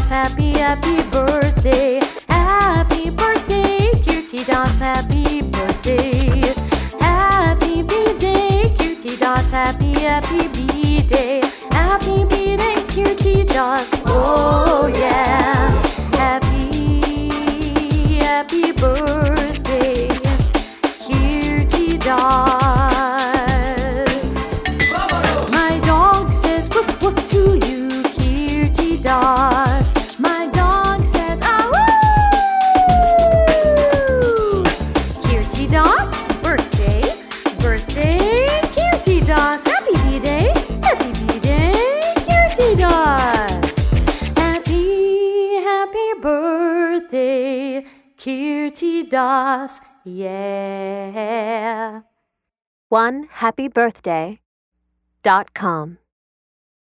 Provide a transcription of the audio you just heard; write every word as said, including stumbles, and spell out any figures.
Das, happy, happy birthday. Happy birthday, Kirti Das, happy birthday. Happy B-Day, Kirti Das, happy, happy B-Day. Happy B-Day, Kirti Das, oh yeah. Happy, happy birthday, Kirti Das. My dog says whoop whoop to you, Kirti Das. My dog says ah woo. Kirti Das, birthday, birthday, Kirti Das. Happy B-Day, happy B-Day, Kirti Das. Happy, happy birthday, Kirti Das, yeah. one happy birthday dot com